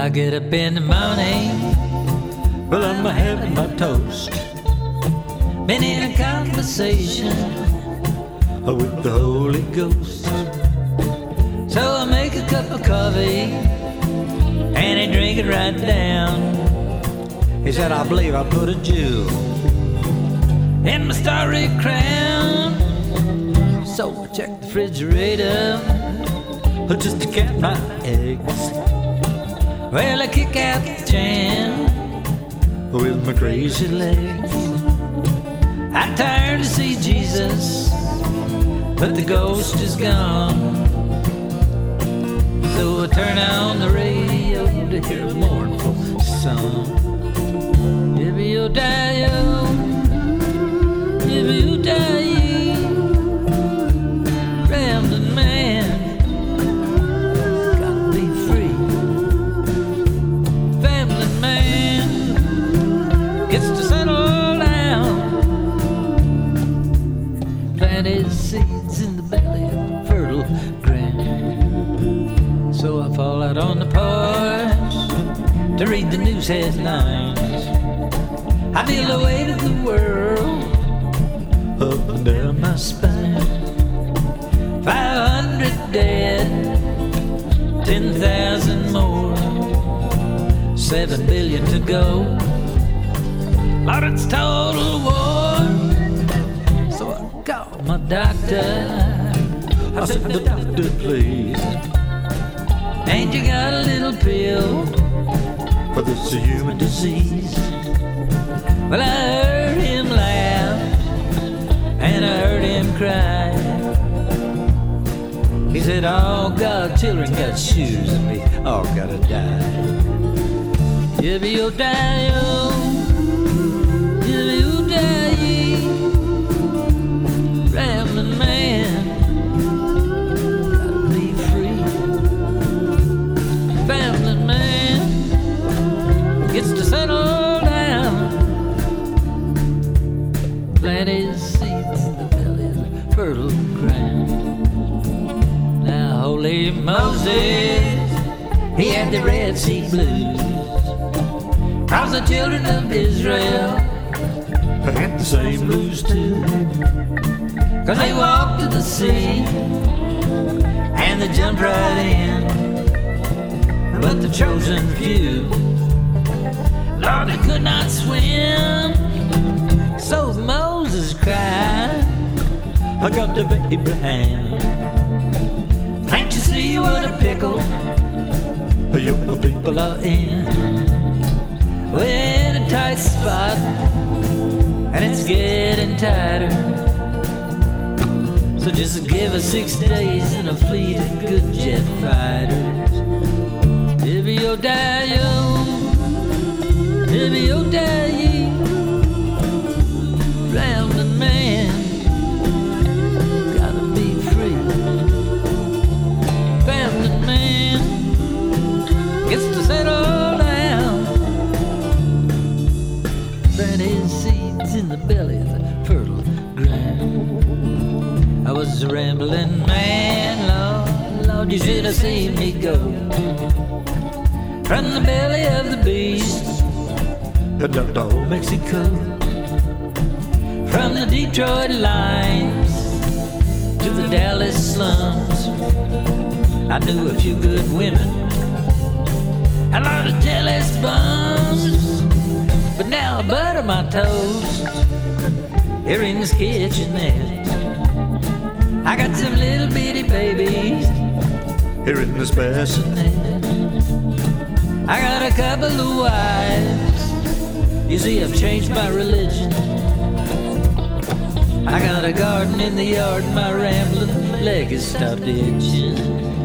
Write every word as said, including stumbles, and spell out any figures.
I get up in the morning, well, I'm having my toast. Been in a conversation with the Holy Ghost. So I make a cup of coffee and I drink it right down. He said, I believe I put a jewel in my starry crown. So I check the refrigerator just to count my eggs. Well, I kick out the jam with my crazy legs. I'm tired to see Jesus, but the ghost is gone. So I turn on the radio to hear a mournful song. If you die young, if you die young, rambling man, gotta be free. Family man gets to settle down, plant his seeds in the belly of fertile ground. So I fall out on the porch to read the news headlines. I feel the weight of the world up and down my spine. Five hundred dead, ten thousand more, seven billion to go. Lord, it's total war. So I call my doctor. I said, doctor, please, ain't you got a little pill for this human disease? Well, I heard him laugh and I heard him cry. He said, all God's children got shoes and we all gotta die. If you die young, if you die young, rambling man, gotta be free. Family man gets to settle down, plant his seeds in the belly of the fertile ground. Now, holy Moses, he had the Red Sea blues. Cause the children of Israel had the same blues too. Cause they walked to the sea and they jumped right in. But the chosen few, Lord, they could not swim. So Moses cried, I got to Abraham, can't you see what a pickle your people are in? We're in a tight spot and it's getting tighter. So just give us six days and a fleet of good jet fighters. If you die young, if you die young, rambling man, gotta be free. Family man gets to settle down, plant his seeds in the belly of the fertile ground. I was a rambling man, Lord, Lord, you should have seen me go from the belly of the beast down to old Mexico. From the Detroit lines to the Dallas slums, I knew a few good women, a lot of jealous bums. But now I butter my toast here in this kitchenette. I got some little bitty babies here in this bassinet. I got a couple of wives, you see I've changed my religion. I got a garden in the yard, my rambling leg has stopped itching.